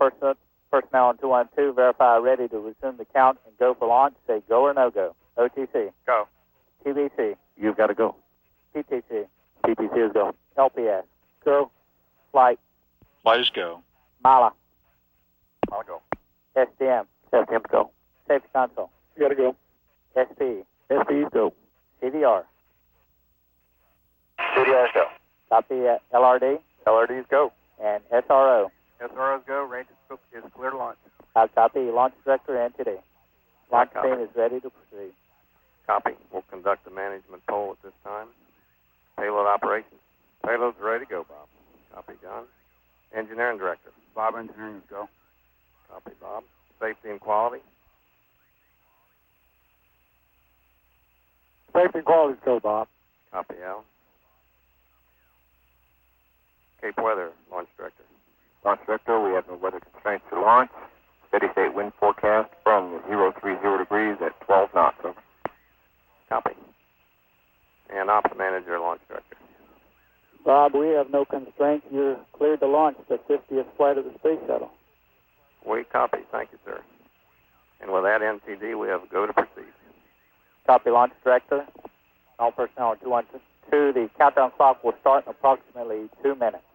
personnel on 212, verify ready to resume the count and go for launch. Say go or no go. OTC. Go. TBC. You've got to go. PTC. PTC is go. LPS. Go. Flight. Flight is go. Mala. I'll go. STM. STM's go. Safety console. You got to go. SP. SP's go. CDR. CDR's go. Copy LRD. LRD's go. And SRO. SRO's go. Range is clear to launch. Copy. Launch director NTD. Launch Copy. team is ready to proceed. Copy. We'll conduct the management poll at this time. Payload operations. Payload's ready to go, Bob. Copy, John. Engineering director. Bob, engineering is go. Copy, Bob. Safety and quality. Safety and quality is go, Bob. Copy, Al. Cape Weather, launch director. Launch director, we have no weather constraints to launch. Steady state wind forecast from 030 degrees at 12 knots. Over. Copy. And ops manager, launch director. Bob, we have no constraints. You're cleared to launch the 50th flight of the space shuttle. We copy. Thank you, sir. And with that NTD, we have go to proceed. Copy, launch director. All personnel on 212. The countdown clock will start in approximately 2 minutes.